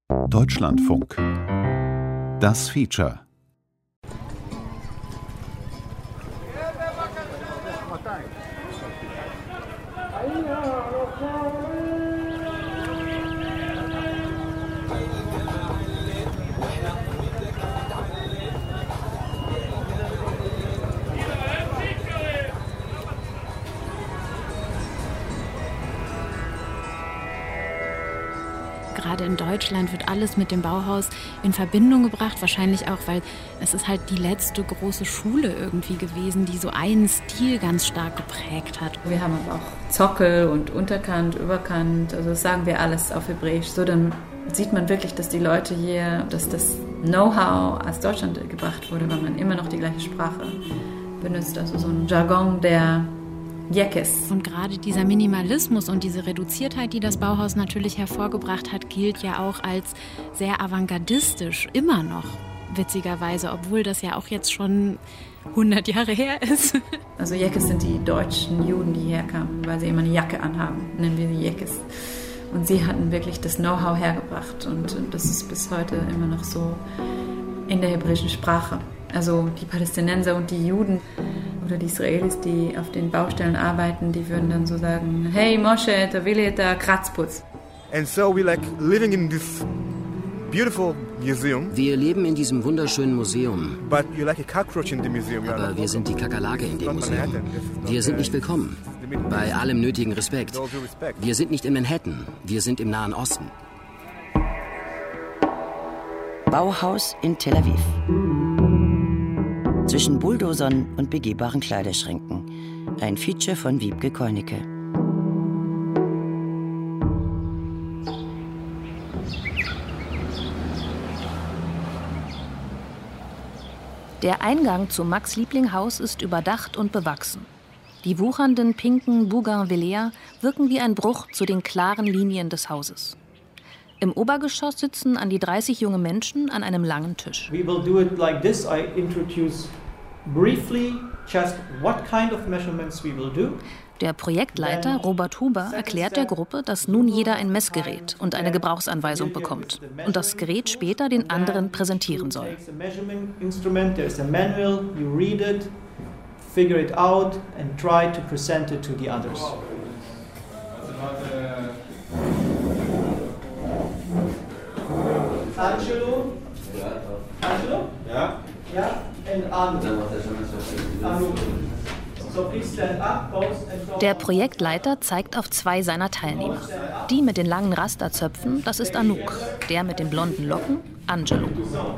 Deutschlandfunk. Das Feature. Gerade in Deutschland wird alles mit dem Bauhaus in Verbindung gebracht. Wahrscheinlich auch, weil es ist halt die letzte große Schule irgendwie gewesen, die so einen Stil ganz stark geprägt hat. Wir haben aber auch Zockel und Unterkant, Überkant, also das sagen wir alles auf Hebräisch. So, dann sieht man wirklich, dass die Leute hier, dass das Know-how aus Deutschland gebracht wurde, weil man immer noch die gleiche Sprache benutzt. Also so ein Jargon der Jekes. Und gerade dieser Minimalismus und diese Reduziertheit, die das Bauhaus natürlich hervorgebracht hat, gilt ja auch als sehr avantgardistisch, immer noch, witzigerweise, obwohl das ja auch jetzt schon 100 Jahre her ist. Also Jekes sind die deutschen Juden, die hierher kamen, weil sie immer eine Jacke anhaben, nennen wir sie Jekes. Und sie hatten wirklich das Know-how hergebracht und das ist bis heute immer noch so in der hebräischen Sprache. Also die Palästinenser und die Juden oder die Israelis, die auf den Baustellen arbeiten, die würden dann so sagen, hey Moshe, da will ich da Kratzputz. And so we like living in this beautiful museum. Wir leben in diesem wunderschönen Museum. But you're like a cockroach in the museum. Aber wir sind die Kakerlake in dem Museum. Wir sind nicht willkommen. Bei allem nötigen Respekt. Wir sind nicht in Manhattan. Wir sind im Nahen Osten. Bauhaus in Tel Aviv. Zwischen Bulldozern und begehbaren Kleiderschränken. Ein Feature von Wiebke Koenicke. Der Eingang zum Max-Liebling-Haus ist überdacht und bewachsen. Die wuchernden pinken Bougainvillea wirken wie ein Bruch zu den klaren Linien des Hauses. Im Obergeschoss sitzen an die 30 junge Menschen an einem langen Tisch. We will do it like this. I introduce briefly just what kind of measurements we will do. Der Projektleiter Robert Huber erklärt der Gruppe, dass nun jeder ein Messgerät und eine Gebrauchsanweisung bekommt und das Gerät später den anderen präsentieren soll. Figure it out and try to present it to the others. Angelo? Angelo? Ja? Ja? And Anu. So please stand up, pose and Der Projektleiter zeigt auf zwei seiner Teilnehmer. Die mit den langen Rasterzöpfen, das ist Anouk. Der mit den blonden Locken, Angelo.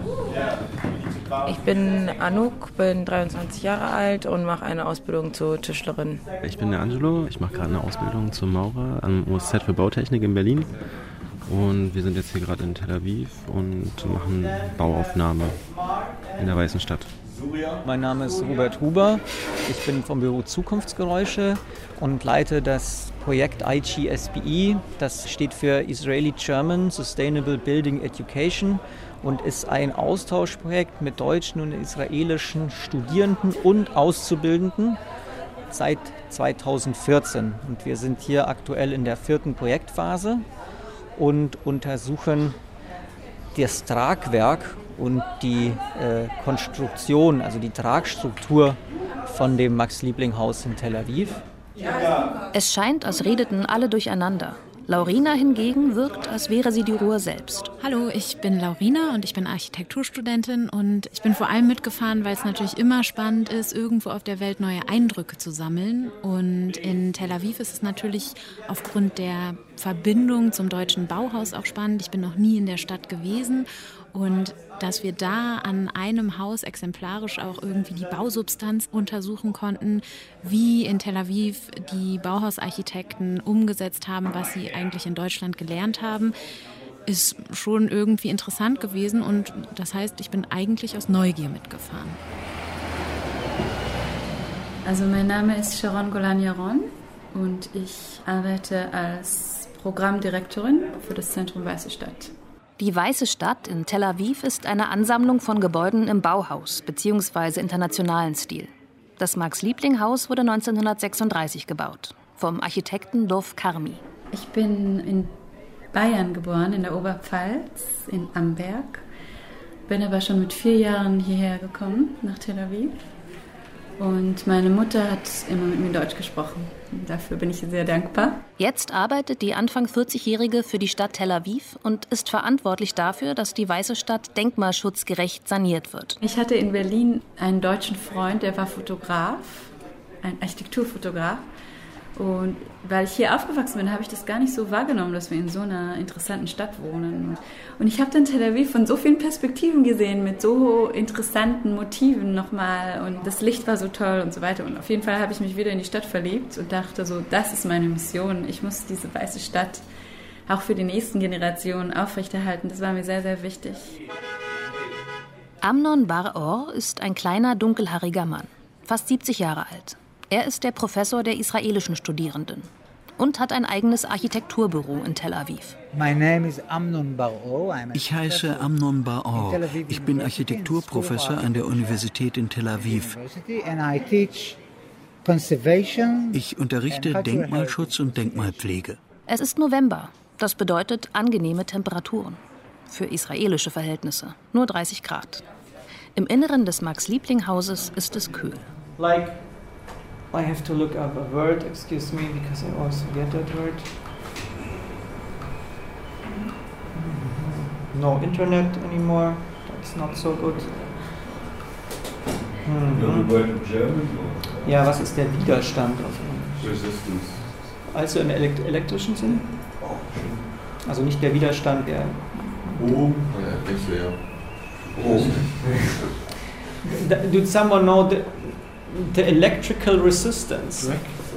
Ich bin Anouk, bin 23 Jahre alt und mache eine Ausbildung zur Tischlerin. Ich bin der Angelo, ich mache gerade eine Ausbildung zum Maurer am USZ für Bautechnik in Berlin. Und wir sind jetzt hier gerade in Tel Aviv und machen Bauaufnahme in der Weißen Stadt. Mein Name ist Robert Huber, ich bin vom Büro Zukunftsgeräusche und leite das Projekt IGSBE. Das steht für Israeli German Sustainable Building Education und ist ein Austauschprojekt mit deutschen und israelischen Studierenden und Auszubildenden seit 2014. Und wir sind hier aktuell in der 4. Projektphase und untersuchen das Tragwerk und die Konstruktion, also die Tragstruktur von dem Max-Liebling-Haus in Tel Aviv. Es scheint, als redeten alle durcheinander. Laurina hingegen wirkt, als wäre sie die Ruhr selbst. Hallo, ich bin Laurina und ich bin Architekturstudentin und ich bin vor allem mitgefahren, weil es natürlich immer spannend ist, irgendwo auf der Welt neue Eindrücke zu sammeln. Und in Tel Aviv ist es natürlich aufgrund der Verbindung zum deutschen Bauhaus auch spannend. Ich bin noch nie in der Stadt gewesen und dass wir da an einem Haus exemplarisch auch irgendwie die Bausubstanz untersuchen konnten, wie in Tel Aviv die Bauhausarchitekten umgesetzt haben, was sie eigentlich in Deutschland gelernt haben, ist schon irgendwie interessant gewesen. Und das heißt, ich bin eigentlich aus Neugier mitgefahren. Also mein Name ist Sharon Golan-Yaron und ich arbeite als Programmdirektorin für das Zentrum Weiße Stadt. Die Weiße Stadt in Tel Aviv ist eine Ansammlung von Gebäuden im Bauhaus bzw. internationalen Stil. Das Max-Liebling-Haus wurde 1936 gebaut, vom Architekten Dov Karmi. Ich bin in Bayern geboren, in der Oberpfalz, in Amberg. Bin aber schon mit 4 Jahren hierher gekommen, nach Tel Aviv. Und meine Mutter hat immer mit mir Deutsch gesprochen. Dafür bin ich sehr dankbar. Jetzt arbeitet die Anfang 40-Jährige für die Stadt Tel Aviv und ist verantwortlich dafür, dass die Weiße Stadt denkmalschutzgerecht saniert wird. Ich hatte in Berlin einen deutschen Freund, der war Fotograf, ein Architekturfotograf. Und weil ich hier aufgewachsen bin, habe ich das gar nicht so wahrgenommen, dass wir in so einer interessanten Stadt wohnen. Und ich habe dann Tel Aviv von so vielen Perspektiven gesehen, mit so interessanten Motiven nochmal. Und das Licht war so toll und so weiter. Und auf jeden Fall habe ich mich wieder in die Stadt verliebt und dachte so, das ist meine Mission. Ich muss diese weiße Stadt auch für die nächsten Generationen aufrechterhalten. Das war mir sehr, sehr wichtig. Amnon Bar-Or ist ein kleiner, dunkelhaariger Mann, fast 70 Jahre alt. Er ist der Professor der israelischen Studierenden und hat ein eigenes Architekturbüro in Tel Aviv. Ich heiße Amnon Bar-Or. Ich bin Architekturprofessor an der Universität in Tel Aviv. Ich unterrichte Denkmalschutz und Denkmalpflege. Es ist November. Das bedeutet angenehme Temperaturen. Für israelische Verhältnisse. Nur 30 Grad. Im Inneren des Max-Liebling-Hauses ist es kühl. I have to look up a word, excuse me, because I always forget that word. No internet anymore, that's not so good. Ja, was ist der Widerstand auf Resistance? Also im elektrischen Sinn? Also nicht der Widerstand, der... Do someone know the electrical resistance?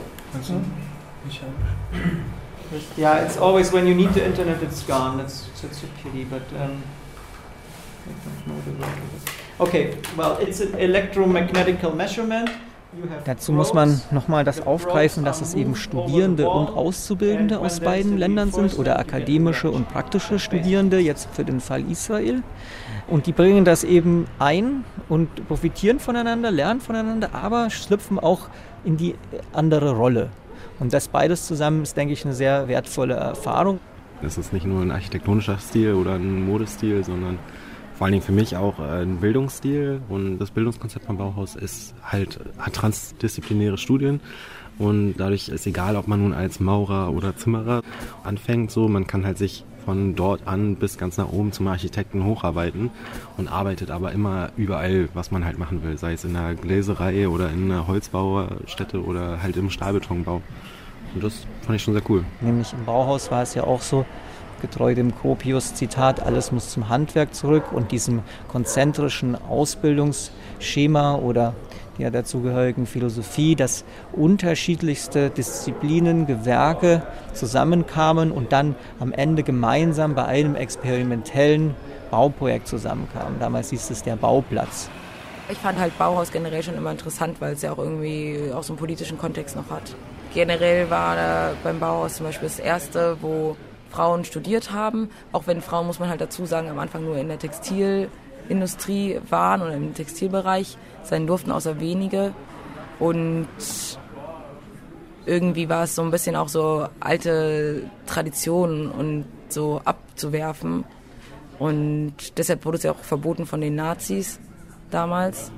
Yeah, it's always when you need the internet, it's gone. That's a pity, but I don't know the word. Okay, well, it's an electromagnetical measurement. Dazu muss man nochmal das aufgreifen, dass es eben Studierende und Auszubildende aus beiden Ländern sind oder akademische und praktische Studierende, jetzt für den Fall Israel. Und die bringen das eben ein und profitieren voneinander, lernen voneinander, aber schlüpfen auch in die andere Rolle. Und das beides zusammen ist, denke ich, eine sehr wertvolle Erfahrung. Das ist nicht nur ein architektonischer Stil oder ein Modestil, sondern vor allen Dingen für mich auch ein Bildungsstil. Und das Bildungskonzept vom Bauhaus hat transdisziplinäre Studien. Und dadurch ist egal, ob man nun als Maurer oder Zimmerer anfängt, so man kann halt sich von dort an bis ganz nach oben zum Architekten hocharbeiten und arbeitet aber immer überall, was man halt machen will, sei es in einer Gläserei oder in einer Holzbaustätte oder halt im Stahlbetonbau. Und das fand ich schon sehr cool. Nämlich im Bauhaus war es ja auch so, getreu dem Gropius-Zitat, alles muss zum Handwerk zurück und diesem konzentrischen Ausbildungsschema oder der dazugehörigen Philosophie, dass unterschiedlichste Disziplinen, Gewerke zusammenkamen und dann am Ende gemeinsam bei einem experimentellen Bauprojekt zusammenkamen. Damals hieß es der Bauplatz. Ich fand halt Bauhaus generell schon immer interessant, weil es ja auch irgendwie auch so einen politischen Kontext noch hat. Generell war da beim Bauhaus zum Beispiel das erste, wo Frauen studiert haben, auch wenn Frauen, muss man halt dazu sagen, am Anfang nur in der Textilindustrie waren oder im Textilbereich sein durften, außer wenige. Und irgendwie war es so ein bisschen auch so alte Traditionen und so abzuwerfen. Und deshalb wurde es ja auch verboten von den Nazis damals.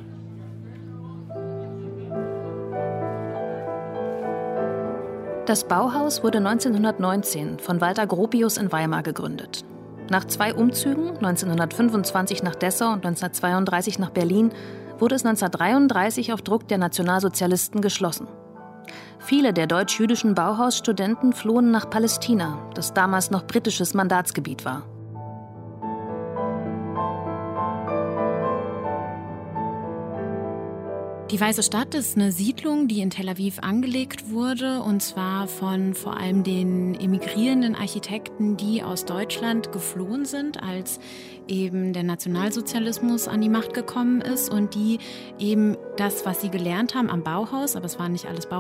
Das Bauhaus wurde 1919 von Walter Gropius in Weimar gegründet. Nach 2 Umzügen, 1925 nach Dessau und 1932 nach Berlin, wurde es 1933 auf Druck der Nationalsozialisten geschlossen. Viele der deutsch-jüdischen Bauhausstudenten flohen nach Palästina, das damals noch britisches Mandatsgebiet war. Die Weiße Stadt ist eine Siedlung, die in Tel Aviv angelegt wurde, und zwar von vor allem den emigrierenden Architekten, die aus Deutschland geflohen sind, als eben der Nationalsozialismus an die Macht gekommen ist und die eben das, was sie gelernt haben am Bauhaus, aber es war nicht alles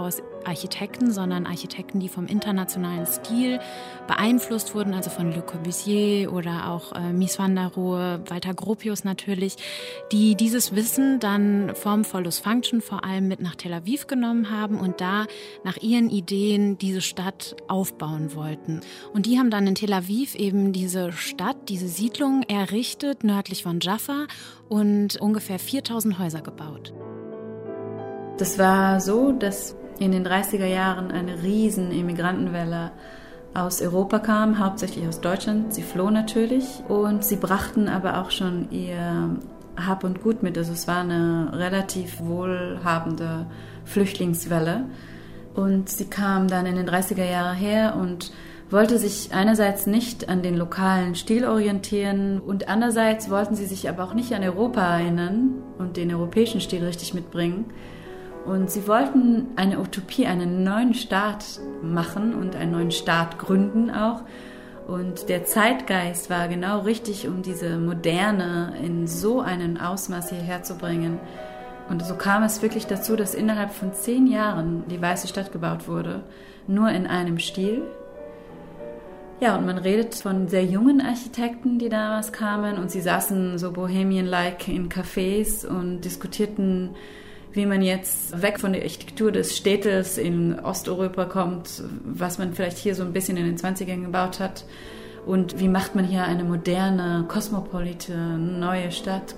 Architekten, sondern Architekten, die vom internationalen Stil beeinflusst wurden, also von Le Corbusier oder auch Mies van der Rohe, Walter Gropius natürlich, die dieses Wissen dann vom Follows Function vor allem mit nach Tel Aviv genommen haben und da nach ihren Ideen diese Stadt aufbauen wollten. Und die haben dann in Tel Aviv eben diese Stadt, diese Siedlung errichtet, nördlich von Jaffa und ungefähr 4000 Häuser gebaut. Das war so, dass in den 30er Jahren eine riesen Immigrantenwelle aus Europa kam, hauptsächlich aus Deutschland. Sie floh natürlich und sie brachten aber auch schon ihr Hab und Gut mit. Also es war eine relativ wohlhabende Flüchtlingswelle. Und sie kam dann in den 30er Jahren her und wollte sich einerseits nicht an den lokalen Stil orientieren und andererseits wollten sie sich aber auch nicht an Europa erinnern und den europäischen Stil richtig mitbringen. Und sie wollten eine Utopie, einen neuen Staat machen und einen neuen Staat gründen auch. Und der Zeitgeist war genau richtig, um diese Moderne in so einem Ausmaß hierher zu bringen. Und so kam es wirklich dazu, dass innerhalb von 10 Jahren die Weiße Stadt gebaut wurde, nur in einem Stil. Ja, und man redet von sehr jungen Architekten, die damals kamen und sie saßen so bohemian-like in Cafés und diskutierten, wie man jetzt weg von der Architektur des Städtels in Osteuropa kommt, was man vielleicht hier so ein bisschen in den 20ern gebaut hat und wie macht man hier eine moderne, kosmopolitane neue Stadt.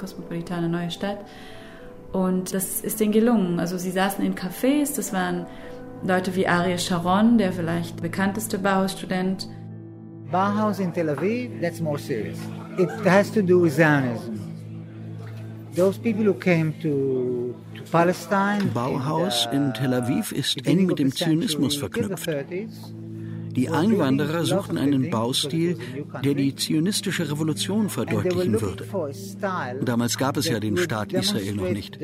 Und das ist denen gelungen. Also sie saßen in Cafés, das waren Leute wie Ariel Sharon, der vielleicht bekannteste Bauhausstudent. Bauhaus in Tel Aviv, that's more serious. It has to do with Zionism. Those people who came to Palestine. Bauhaus in Tel Aviv ist eng mit dem Zionismus verknüpft. Die Einwanderer suchten einen Baustil, der die zionistische Revolution verdeutlichen würde. Damals gab es ja den Staat Israel noch nicht.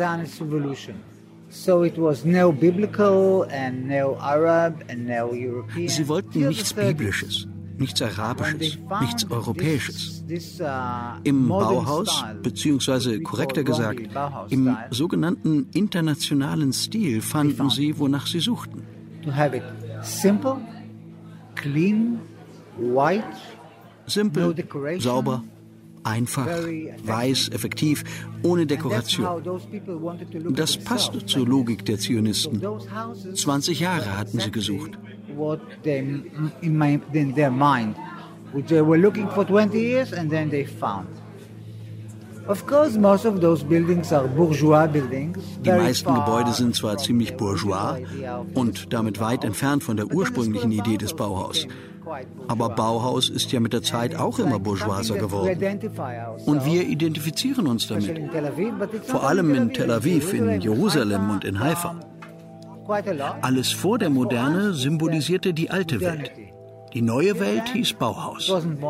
Sie wollten nichts Biblisches, nichts Arabisches, nichts Europäisches. Im Bauhaus, beziehungsweise korrekter gesagt, im sogenannten internationalen Stil fanden sie, wonach sie suchten. Simple, clean, white, simpel, sauber, einfach, weiß, effektiv, ohne Dekoration. Das passt zur Logik der Zionisten. 20 Jahre hatten sie gesucht. What in their mind, which they were looking for 20 years and then they found. Of course, most of those buildings are bourgeois buildings. Die meisten Gebäude sind zwar ziemlich bourgeois und damit weit entfernt von der ursprünglichen Idee des Bauhaus. Aber Bauhaus ist ja mit der Zeit auch immer bourgeoiser geworden. Und wir identifizieren uns damit. Vor allem in Tel Aviv, in Jerusalem und in Haifa. Alles vor der Moderne symbolisierte die alte Welt. Die neue Welt hieß Bauhaus.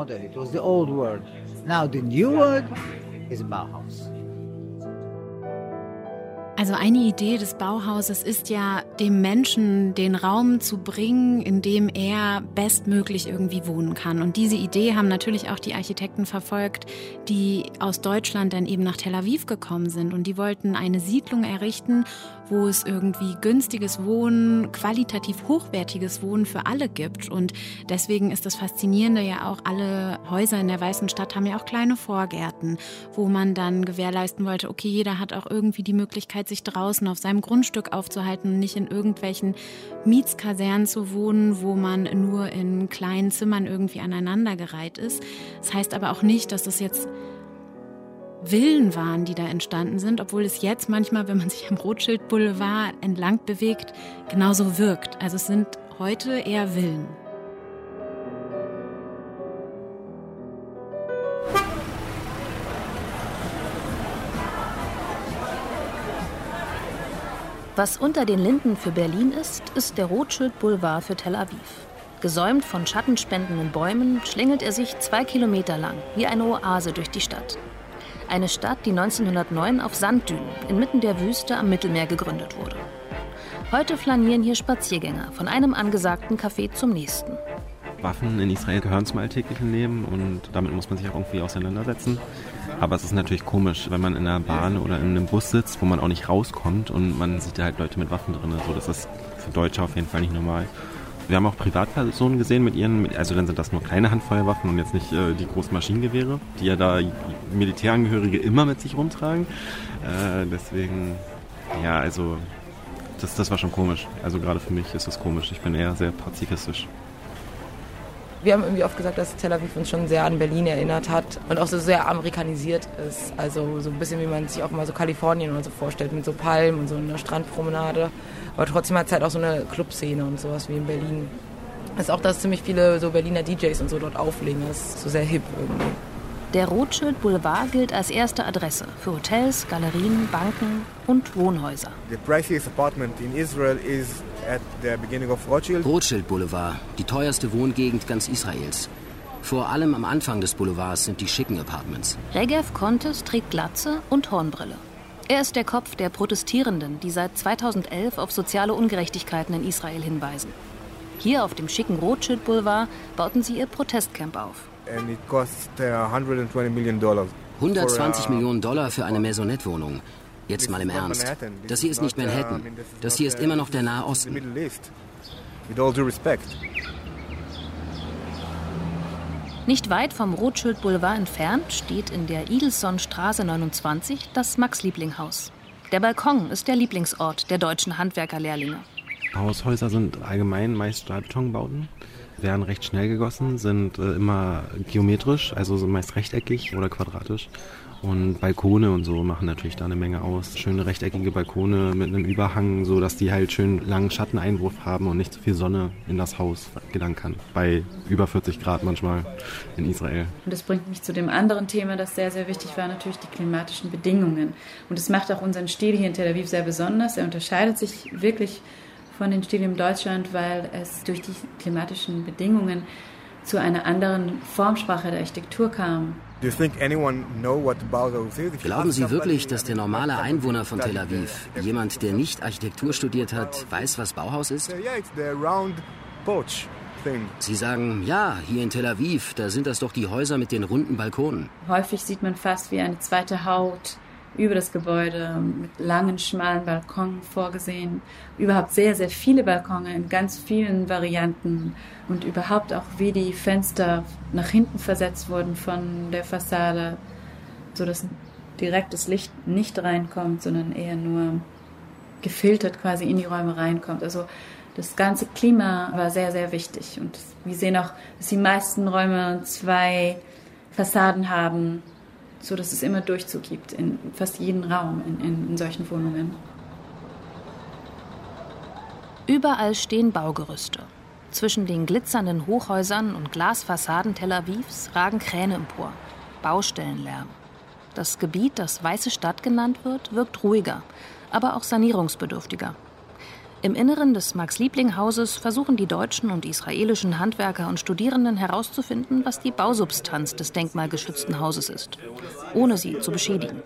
Now the new world is Bauhaus. Also eine Idee des Bauhauses ist ja, dem Menschen den Raum zu bringen, in dem er bestmöglich irgendwie wohnen kann. Und diese Idee haben natürlich auch die Architekten verfolgt, die aus Deutschland dann eben nach Tel Aviv gekommen sind. Und die wollten eine Siedlung errichten, wo es irgendwie günstiges Wohnen, qualitativ hochwertiges Wohnen für alle gibt. Und deswegen ist das Faszinierende ja auch, alle Häuser in der Weißen Stadt haben ja auch kleine Vorgärten, wo man dann gewährleisten wollte, okay, jeder hat auch irgendwie die Möglichkeit, sich draußen auf seinem Grundstück aufzuhalten und nicht in irgendwelchen Mietskasernen zu wohnen, wo man nur in kleinen Zimmern irgendwie aneinandergereiht ist. Das heißt aber auch nicht, dass das jetzt Villen waren, die da entstanden sind, obwohl es jetzt manchmal, wenn man sich am Rothschild Boulevard entlang bewegt, genauso wirkt. Also es sind heute eher Villen. Was unter den Linden für Berlin ist, ist der Rothschild Boulevard für Tel Aviv. Gesäumt von schattenspendenden Bäumen schlängelt er sich 2 Kilometer lang, wie eine Oase durch die Stadt. Eine Stadt, die 1909 auf Sanddünen inmitten der Wüste am Mittelmeer gegründet wurde. Heute flanieren hier Spaziergänger von einem angesagten Café zum nächsten. Waffen in Israel gehören zum alltäglichen Leben und damit muss man sich auch irgendwie auseinandersetzen. Aber es ist natürlich komisch, wenn man in einer Bahn oder in einem Bus sitzt, wo man auch nicht rauskommt und man sieht da halt Leute mit Waffen drin. Also das für Deutsche auf jeden Fall nicht normal. Wir haben auch Privatpersonen gesehen mit ihren, also dann sind das nur kleine Handfeuerwaffen und jetzt nicht die großen Maschinengewehre, die ja da Militärangehörige immer mit sich rumtragen. Deswegen, ja, also das war schon komisch. Also gerade für mich ist das komisch. Ich bin eher sehr pazifistisch. Wir haben irgendwie oft gesagt, dass Tel Aviv uns schon sehr an Berlin erinnert hat und auch so sehr amerikanisiert ist. Also so ein bisschen, wie man sich auch mal so Kalifornien oder so vorstellt, mit so Palmen und so einer Strandpromenade. Aber trotzdem hat es halt auch so eine Clubszene und sowas wie in Berlin. Es ist auch, dass ziemlich viele so Berliner DJs und so dort auflegen. Das ist so sehr hip irgendwie. Der Rothschild Boulevard gilt als erste Adresse für Hotels, Galerien, Banken und Wohnhäuser. The priciest apartment in Israel is at the beginning of Rothschild. Rothschild Boulevard, die teuerste Wohngegend ganz Israels. Vor allem am Anfang des Boulevards sind die schicken Apartments. Regev Kontes trägt Glatze und Hornbrille. Er ist der Kopf der Protestierenden, die seit 2011 auf soziale Ungerechtigkeiten in Israel hinweisen. Hier auf dem schicken Rothschild Boulevard bauten sie ihr Protestcamp auf. And it cost $120 million. 120 Millionen Dollar für eine Maisonette-Wohnung. Jetzt mal im Ernst. Das hier ist nicht Manhattan. Das hier ist immer noch der Nahe Osten. With all due respect. Nicht weit vom Rothschild Boulevard entfernt steht in der Idelsonstraße 29 das Max-Liebling-Haus. Der Balkon ist der Lieblingsort der deutschen Handwerkerlehrlinge. Bauhaushäuser sind allgemein meist Stahlbetonbauten, werden recht schnell gegossen, sind immer geometrisch, also sind meist rechteckig oder quadratisch. Und Balkone und so machen natürlich da eine Menge aus. Schöne rechteckige Balkone mit einem Überhang, so dass die halt schön langen Schatteneinwurf haben und nicht so viel Sonne in das Haus gelangen kann. Bei über 40 Grad manchmal in Israel. Und das bringt mich zu dem anderen Thema, das sehr, sehr wichtig war, natürlich die klimatischen Bedingungen. Und das macht auch unseren Stil hier in Tel Aviv sehr besonders. Er unterscheidet sich wirklich von den Stilen in Deutschland, weil es durch die klimatischen Bedingungen zu einer anderen Formsprache der Architektur kam. Glauben Sie wirklich, dass der normale Einwohner von Tel Aviv, jemand, der nicht Architektur studiert hat, weiß, was Bauhaus ist? Sie sagen, ja, hier in Tel Aviv, da sind das doch die Häuser mit den runden Balkonen. Häufig sieht man fast wie eine zweite Haut über das Gebäude, mit langen, schmalen Balkonen vorgesehen. Überhaupt sehr, sehr viele Balkone in ganz vielen Varianten. Und überhaupt auch, wie die Fenster nach hinten versetzt wurden von der Fassade, sodass direkt das Licht nicht reinkommt, sondern eher nur gefiltert quasi in die Räume reinkommt. Also das ganze Klima war sehr, sehr wichtig. Und wir sehen auch, dass die meisten Räume 2 Fassaden haben, so dass es immer Durchzug gibt in fast jeden Raum in solchen Wohnungen. Überall stehen Baugerüste. Zwischen den glitzernden Hochhäusern und Glasfassaden Tel Avivs ragen Kräne empor. Baustellenlärm. Das Gebiet, das Weiße Stadt genannt wird, wirkt ruhiger, aber auch sanierungsbedürftiger. Im Inneren des Max-Liebling-Hauses versuchen die deutschen und israelischen Handwerker und Studierenden herauszufinden, was die Bausubstanz des denkmalgeschützten Hauses ist, ohne sie zu beschädigen.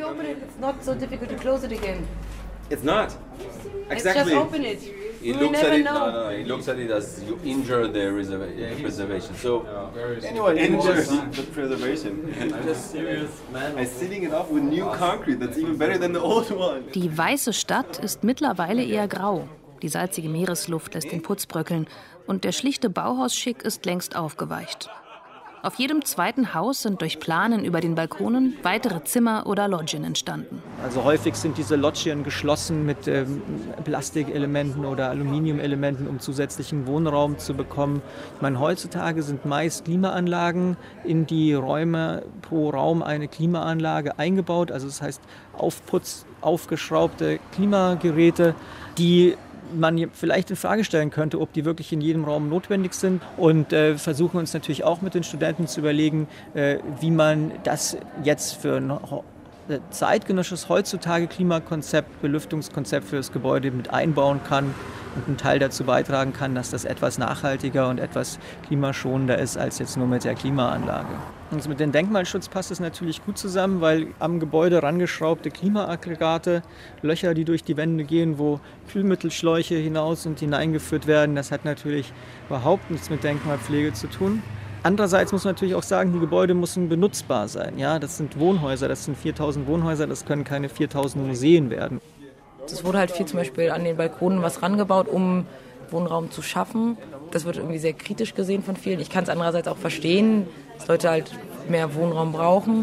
It's not. Exactly. Just open it. He looks at it. No. He looks at it as you injure the preservation. So anyone injures the preservation. I'm just serious, man. I'm sealing it off with new concrete. That's even better than the old one. Die Weiße Stadt ist mittlerweile eher grau. Die salzige Meeresluft lässt den Putz bröckeln und der schlichte Bauhausschick ist längst aufgeweicht. Auf jedem zweiten Haus sind durch Planen über den Balkonen weitere Zimmer oder Loggien entstanden. Also häufig sind diese Loggien geschlossen mit Plastikelementen oder Aluminiumelementen, um zusätzlichen Wohnraum zu bekommen. Ich meine, heutzutage sind meist Klimaanlagen in die Räume, pro Raum eine Klimaanlage eingebaut. Also das heißt aufgeschraubte Klimageräte, die man vielleicht in Frage stellen könnte, ob die wirklich in jedem Raum notwendig sind, und versuchen uns natürlich auch mit den Studenten zu überlegen, wie man das jetzt für ein zeitgenössisches heutzutage Klimakonzept, Belüftungskonzept für das Gebäude mit einbauen kann und einen Teil dazu beitragen kann, dass das etwas nachhaltiger und etwas klimaschonender ist als jetzt nur mit der Klimaanlage. Und mit dem Denkmalschutz passt es natürlich gut zusammen, weil am Gebäude rangeschraubte Klimaaggregate, Löcher, die durch die Wände gehen, wo Kühlmittelschläuche hinaus und hineingeführt werden, das hat natürlich überhaupt nichts mit Denkmalpflege zu tun. Andererseits muss man natürlich auch sagen, die Gebäude müssen benutzbar sein. Ja, das sind Wohnhäuser, das sind 4000 Wohnhäuser, das können keine 4000 Museen werden. Es wurde halt viel zum Beispiel an den Balkonen was rangebaut, um Wohnraum zu schaffen. Das wird irgendwie sehr kritisch gesehen von vielen. Ich kann es andererseits auch verstehen, dass Leute halt mehr Wohnraum brauchen.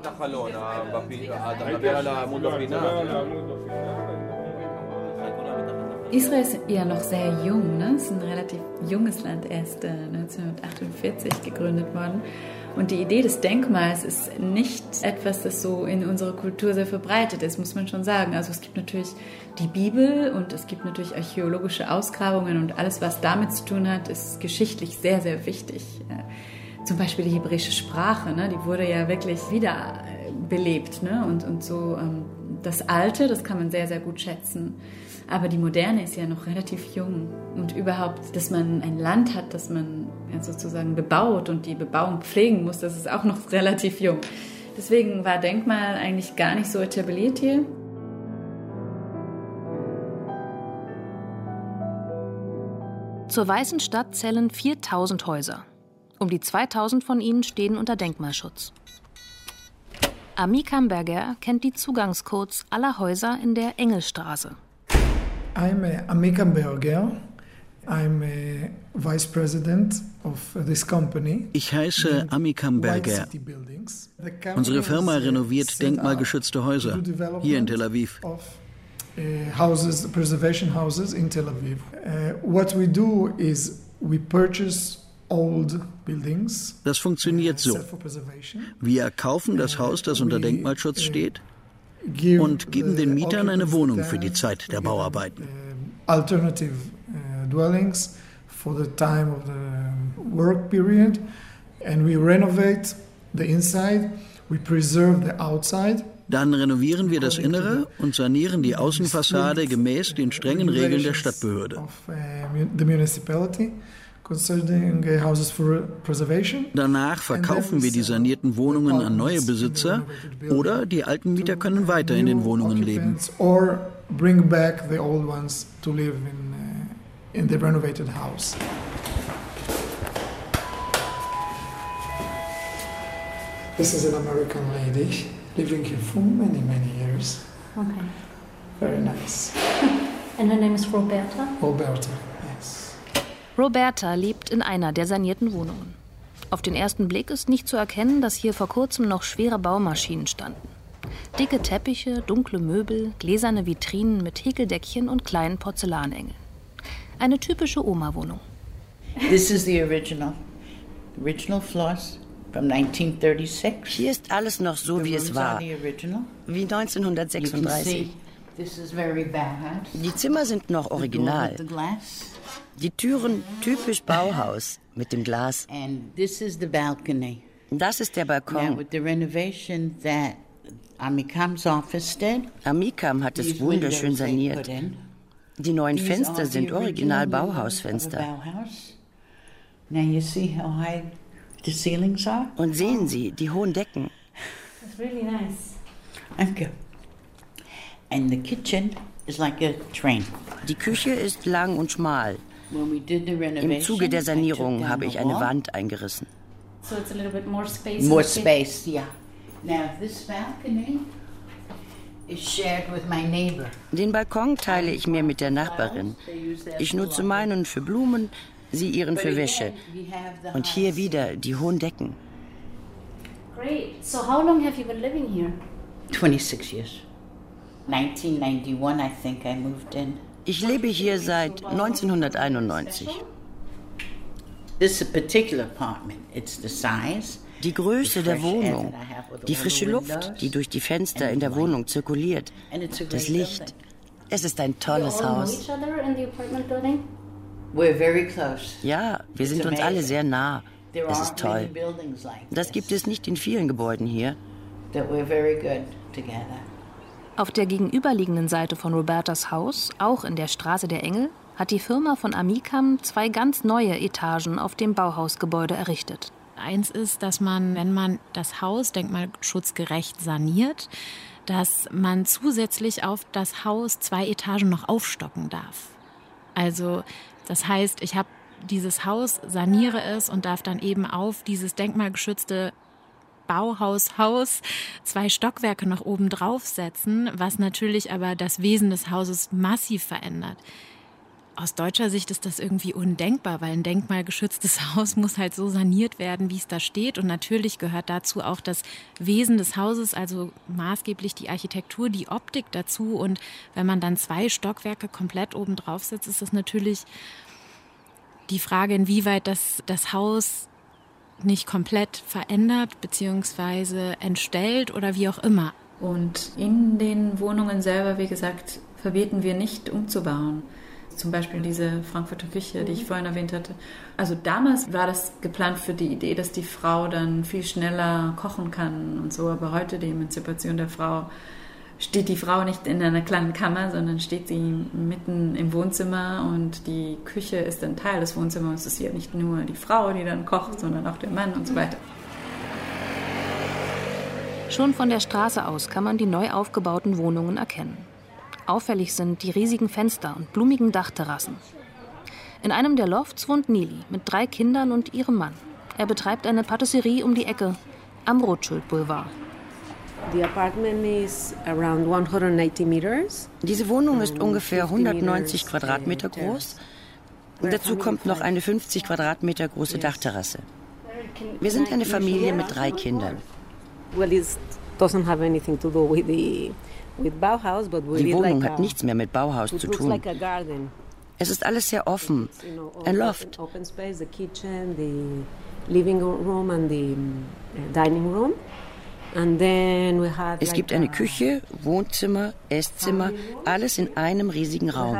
Israel ist ja noch sehr jung, ne? Es ist ein relativ junges Land, erst 1948 gegründet worden. Und die Idee des Denkmals ist nicht etwas, das so in unserer Kultur sehr verbreitet ist, muss man schon sagen. Also es gibt natürlich die Bibel und es gibt natürlich archäologische Ausgrabungen und alles, was damit zu tun hat, ist geschichtlich sehr, sehr wichtig. Zum Beispiel die hebräische Sprache, ne? Die wurde ja wirklich wiederbelebt, ne? Und so das Alte, das kann man sehr, sehr gut schätzen. Aber die Moderne ist ja noch relativ jung. Und überhaupt, dass man ein Land hat, das man ja sozusagen bebaut und die Bebauung pflegen muss, das ist auch noch relativ jung. Deswegen war Denkmal eigentlich gar nicht so etabliert hier. Zur Weißen Stadt zählen 4000 Häuser. Um die 2000 von ihnen stehen unter Denkmalschutz. Amikam Berger kennt die Zugangscodes aller Häuser in der Engelstraße. I'm Amikam Berger. I'm a vice president of this company. Ich heiße Amikam Berger. Unsere Firma renoviert denkmalgeschützte Häuser hier in Tel Aviv. Preservation houses in Tel Aviv. What we do is we purchase old buildings. Das funktioniert so. Wir kaufen das Haus, das unter Denkmalschutz steht, und geben den Mietern eine Wohnung für die Zeit der Bauarbeiten. Alternative dwellings for the time of the work period, and we renovate the inside, we preserve the outside. Dann renovieren wir das Innere und sanieren die Außenfassade gemäß den strengen Regeln der Stadtbehörde. Danach verkaufen wir die sanierten Wohnungen an neue Besitzer oder die alten Mieter können weiter in den Wohnungen leben. This is an American lady living here for many, many years. Okay. Very nice. And her name is Roberta? Roberta, yes. Roberta lebt in einer der sanierten Wohnungen. Auf den ersten Blick ist nicht zu erkennen, dass hier vor kurzem noch schwere Baumaschinen standen. Dicke Teppiche, dunkle Möbel, gläserne Vitrinen mit Häkeldeckchen und kleinen Porzellanengeln. Eine typische Oma-Wohnung. This is the original floors from 1936. Hier ist alles noch so, wie es war, wie 1936. Die Zimmer sind noch original. Die Türen typisch Bauhaus mit dem Glas. Das ist der Balkon. Amikam hat es wunderschön saniert. Die neuen Fenster sind original Bauhausfenster. Und sehen Sie, die hohen Decken. It's really nice. Okay. And the kitchen is like a train. Die Küche ist lang und schmal. Im Zuge der Sanierung habe ich eine Wand eingerissen. So it's a little bit more space. More space, yeah. Now this balcony is shared with my neighbor. Den Balkon teile ich mir mit der Nachbarin. Ich nutze meinen für Blumen, sie ihren für Wäsche. Und hier wieder die hohen Decken. Great. So how long have you been living here? 26 years. 1991, I think I moved in. Ich lebe hier seit 1991. This particular apartment, it's the size. Die Größe der Wohnung, die frische Luft, die durch die Fenster in der Wohnung zirkuliert, das Licht. Es ist ein tolles Haus. Ja, wir sind uns alle sehr nah. Es ist toll. Das gibt es nicht in vielen Gebäuden hier. Auf der gegenüberliegenden Seite von Robertas Haus, auch in der Straße der Engel, hat die Firma von Amikam 2 ganz neue Etagen auf dem Bauhausgebäude errichtet. Eins ist, dass man, wenn man das Haus denkmalschutzgerecht saniert, dass man zusätzlich auf das Haus 2 Etagen noch aufstocken darf. Also das heißt, ich habe dieses Haus, saniere es und darf dann eben auf dieses denkmalgeschützte Bauhaus 2 Stockwerke noch oben draufsetzen, was natürlich aber das Wesen des Hauses massiv verändert. Aus deutscher Sicht ist das irgendwie undenkbar, weil ein denkmalgeschütztes Haus muss halt so saniert werden, wie es da steht. Und natürlich gehört dazu auch das Wesen des Hauses, also maßgeblich die Architektur, die Optik dazu. Und wenn man dann 2 Stockwerke komplett oben drauf setzt, ist das natürlich die Frage, inwieweit das Haus nicht komplett verändert bzw. entstellt oder wie auch immer. Und in den Wohnungen selber, wie gesagt, verbieten wir nicht umzubauen. Zum Beispiel diese Frankfurter Küche, die ich vorhin erwähnt hatte. Also damals war das geplant für die Idee, dass die Frau dann viel schneller kochen kann und so. Aber heute die Emanzipation der Frau, steht die Frau nicht in einer kleinen Kammer, sondern steht sie mitten im Wohnzimmer und die Küche ist ein Teil des Wohnzimmers. Es ist ja nicht nur die Frau, die dann kocht, sondern auch der Mann und so weiter. Schon von der Straße aus kann man die neu aufgebauten Wohnungen erkennen. Auffällig sind die riesigen Fenster und blumigen Dachterrassen. In einem der Lofts wohnt Nili mit 3 Kindern und ihrem Mann. Er betreibt eine Patisserie um die Ecke am Rothschild Boulevard. Diese Wohnung ist ungefähr 190 Quadratmeter groß. Und dazu kommt noch eine 50 Quadratmeter große Dachterrasse. Wir sind eine Familie mit 3 Kindern. Die Wohnung hat nichts mehr mit Bauhaus zu tun. Es ist alles sehr offen, ein Loft. Es gibt eine Küche, Wohnzimmer, Esszimmer, alles in einem riesigen Raum.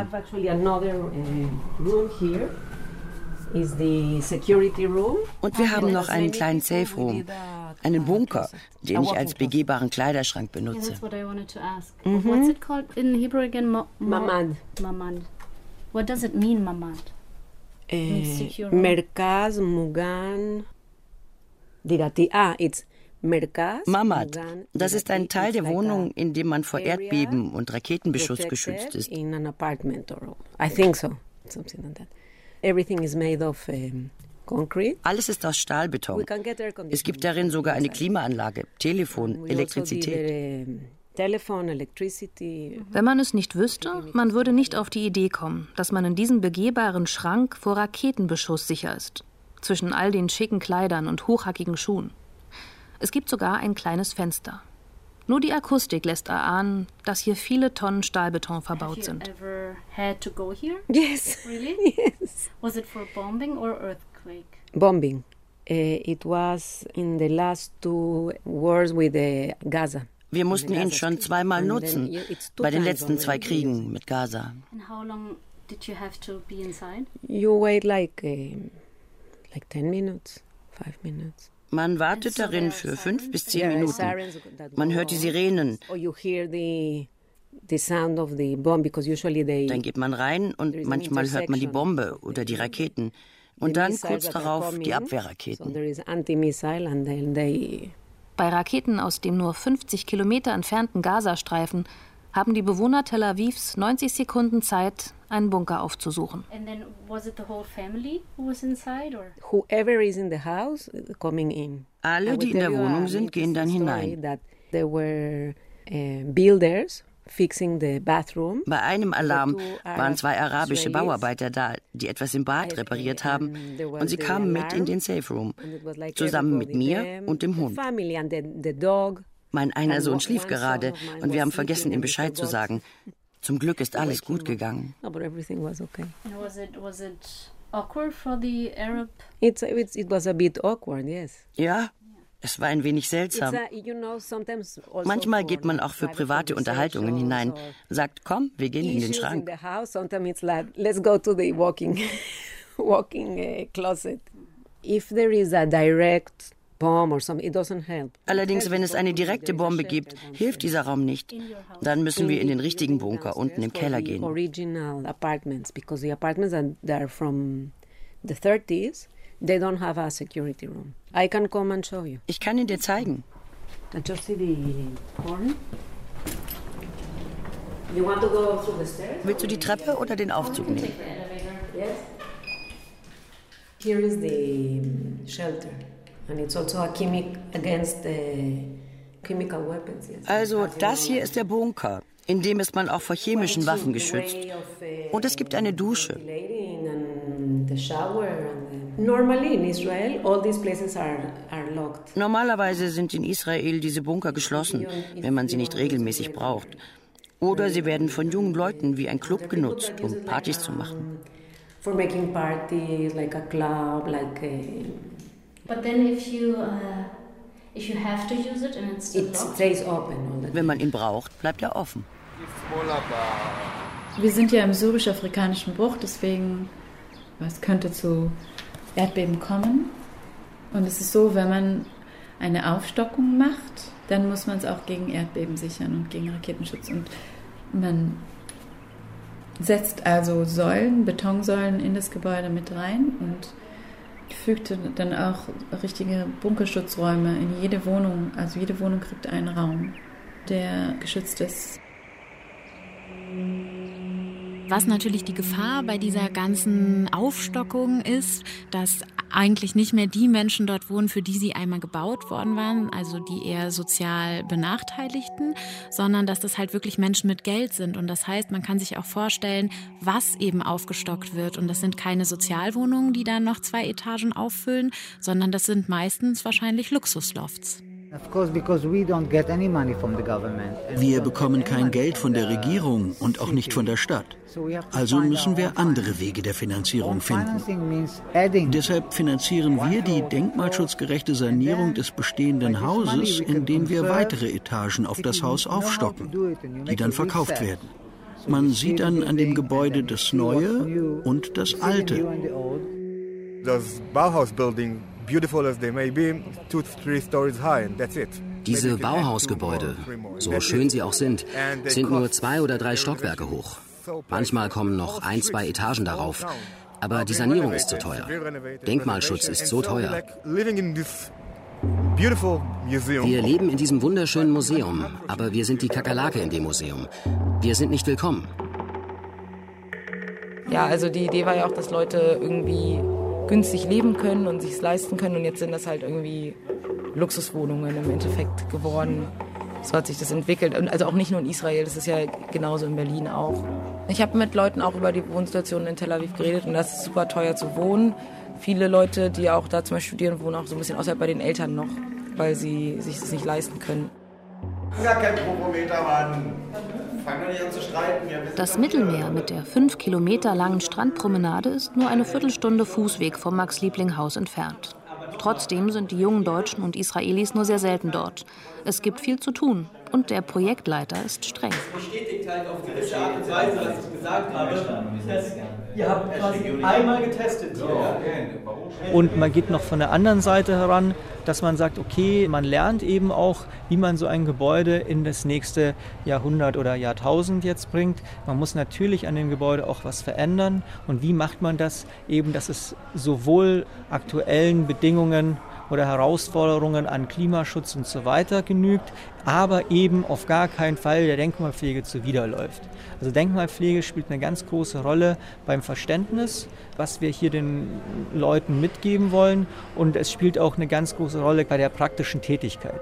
Und wir haben noch einen kleinen Safe Room, einen Bunker, den ich als begehbaren Kleiderschrank benutze. What's it called in Hebrew again? Mamad. Mamad. What does it mean, Mamad? Merkaz Mugan Dirati. It's Merkaz. Mamad, das ist ein Teil der Wohnung, in dem man vor Erdbeben und Raketenbeschuss geschützt ist. In an apartment or I think so, something like that. Everything is made of concrete. Alles ist aus Stahlbeton. Es gibt darin sogar eine Klimaanlage, Telefon, Elektrizität. Wenn man es nicht wüsste, man würde nicht auf die Idee kommen, dass man in diesem begehbaren Schrank vor Raketenbeschuss sicher ist. Zwischen all den schicken Kleidern und hochhackigen Schuhen. Es gibt sogar ein kleines Fenster. Nur die Akustik lässt erahnen, dass hier viele Tonnen Stahlbeton verbaut sind. Have you ever had to go here? Yes. Really? Yes. Was it for bombing or earthquake? Bombing. It was in the last 2 wars with Gaza. Wir mussten ihn schon 2-mal nutzen, bei den letzten 2 Kriegen mit Gaza. And how long did you have to be inside? You wait like 10 minutes, 5 minutes. Man wartet darin für 5 bis 10 Minuten. Man hört die Sirenen. Dann geht man rein und manchmal hört man die Bombe oder die Raketen. Und dann kurz darauf die Abwehrraketen. Bei Raketen aus dem nur 50 Kilometer entfernten Gazastreifen haben die Bewohner Tel Avivs 90 Sekunden Zeit, einen Bunker aufzusuchen. And then was it the whole family who was inside or? Whoever is in the house coming in. Alle, die in der Wohnung sind, gehen dann hinein. There were builders fixing the bathroom. Bei einem Alarm waren 2 arabische Bauarbeiter da, die etwas im Bad repariert haben, und sie kamen mit in den Safe Room, zusammen mit mir und dem Hund. Mein einer Sohn schlief gerade und wir haben vergessen, ihm Bescheid zu sagen. Zum Glück ist alles gut gegangen. Was it awkward for the Arab? It was a bit awkward, yes. Ja, es war ein wenig seltsam. Manchmal geht man auch für private Unterhaltungen hinein, sagt, komm, wir gehen in den Schrank. Let's go to the walking closet. If there is a direct bomb or something, it doesn't help. Allerdings, wenn es eine direkte Bombe gibt, hilft dieser Raum nicht. Dann müssen wir in den richtigen Bunker unten im Keller gehen. Original apartments, because the apartments that are from the 30s, they don't have a security room. I can come and show you. Ich kann ihn dir zeigen. Just see the corner. You want to go through the stairs? Willst du die Treppe oder den Aufzug nehmen? Yes. Here is the shelter. Also das hier ist der Bunker, in dem ist man auch vor chemischen Waffen geschützt. Und es gibt eine Dusche. Normalerweise sind in Israel diese Bunker geschlossen, wenn man sie nicht regelmäßig braucht. Oder sie werden von jungen Leuten wie ein Club genutzt, um Partys zu machen. But then if you have to use it and it's it stays open. Wenn man ihn braucht, bleibt er offen. Wir sind ja im syrisch-afrikanischen Bruch, deswegen es könnte zu Erdbeben kommen. Und es ist so, wenn man eine Aufstockung macht, dann muss man es auch gegen Erdbeben sichern und gegen Raketenschutz. Und man setzt also Säulen, Betonsäulen in das Gebäude mit rein und fügte dann auch richtige Bunkerschutzräume in jede Wohnung. Also jede Wohnung kriegt einen Raum, der geschützt ist. Was natürlich die Gefahr bei dieser ganzen Aufstockung ist, dass eigentlich nicht mehr die Menschen dort wohnen, für die sie einmal gebaut worden waren, also die eher sozial Benachteiligten, sondern dass das halt wirklich Menschen mit Geld sind. Und das heißt, man kann sich auch vorstellen, was eben aufgestockt wird. Und das sind keine Sozialwohnungen, die dann noch 2 Etagen auffüllen, sondern das sind meistens wahrscheinlich Luxuslofts. Wir bekommen kein Geld von der Regierung und auch nicht von der Stadt. Also müssen wir andere Wege der Finanzierung finden. Deshalb finanzieren wir die denkmalschutzgerechte Sanierung des bestehenden Hauses, indem wir weitere Etagen auf das Haus aufstocken, die dann verkauft werden. Man sieht dann an dem Gebäude das Neue und das Alte. Das Bauhaus-Building, beautiful as they may be, 2-3 stories high, and that's it. Diese Bauhausgebäude, so schön sie auch sind nur 2 oder 3 Stockwerke hoch. Manchmal kommen noch 1-2 Etagen darauf. Aber die Sanierung ist zu teuer. Denkmalschutz ist so teuer. Wir leben in diesem wunderschönen Museum, aber wir sind die Kakerlake in dem Museum. Wir sind nicht willkommen. Ja, also die Idee war ja auch, dass Leute irgendwie günstig leben können und sich es leisten können. Und jetzt sind das halt irgendwie Luxuswohnungen im Endeffekt geworden. So hat sich das entwickelt. Und also auch nicht nur in Israel, das ist ja genauso in Berlin auch. Ich habe mit Leuten auch über die Wohnsituation in Tel Aviv geredet und das ist super teuer zu wohnen. Viele Leute, die auch da zum Beispiel studieren, wohnen auch so ein bisschen außerhalb bei den Eltern noch, weil sie sich das nicht leisten können. Gar kein Propometer, Mann. Fang doch nicht an zu streiten. Das Mittelmeer mit der 5 Kilometer langen Strandpromenade ist nur eine Viertelstunde Fußweg vom Max-Liebling-Haus entfernt. Trotzdem sind die jungen Deutschen und Israelis nur sehr selten dort. Es gibt viel zu tun und der Projektleiter ist streng. Bestätigt halt auf gewisse Art und Weise, was ich gesagt habe, dass ihr habt quasi einmal getestet hier. Und man geht noch von der anderen Seite heran, dass man sagt, okay, man lernt eben auch, wie man so ein Gebäude in das nächste Jahrhundert oder Jahrtausend jetzt bringt. Man muss natürlich an dem Gebäude auch was verändern. Und wie macht man das eben, dass es sowohl aktuellen Bedingungen oder Herausforderungen an Klimaschutz und so weiter genügt, aber eben auf gar keinen Fall der Denkmalpflege zuwiderläuft. Also Denkmalpflege spielt eine ganz große Rolle beim Verständnis, was wir hier den Leuten mitgeben wollen, und es spielt auch eine ganz große Rolle bei der praktischen Tätigkeit.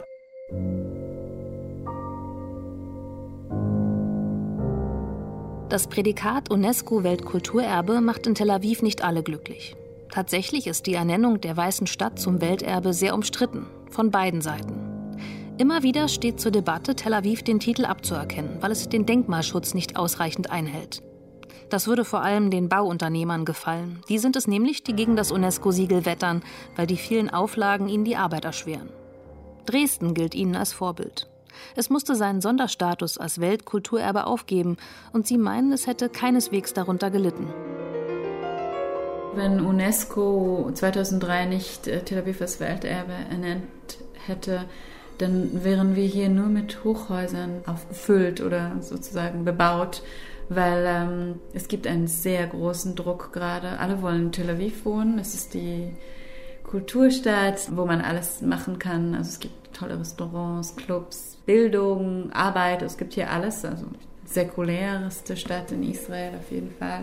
Das Prädikat UNESCO-Weltkulturerbe macht in Tel Aviv nicht alle glücklich. Tatsächlich ist die Ernennung der Weißen Stadt zum Welterbe sehr umstritten, von beiden Seiten. Immer wieder steht zur Debatte, Tel Aviv den Titel abzuerkennen, weil es den Denkmalschutz nicht ausreichend einhält. Das würde vor allem den Bauunternehmern gefallen. Die sind es nämlich, die gegen das UNESCO-Siegel wettern, weil die vielen Auflagen ihnen die Arbeit erschweren. Dresden gilt ihnen als Vorbild. Es musste seinen Sonderstatus als Weltkulturerbe aufgeben und sie meinen, es hätte keineswegs darunter gelitten. Wenn UNESCO 2003 nicht Tel Aviv als Welterbe ernannt hätte, dann wären wir hier nur mit Hochhäusern aufgefüllt oder sozusagen bebaut, weil es gibt einen sehr großen Druck gerade. Alle wollen in Tel Aviv wohnen. Es ist die Kulturstadt, wo man alles machen kann. Also es gibt tolle Restaurants, Clubs, Bildung, Arbeit. Es gibt hier alles. Also die säkulärste Stadt in Israel auf jeden Fall.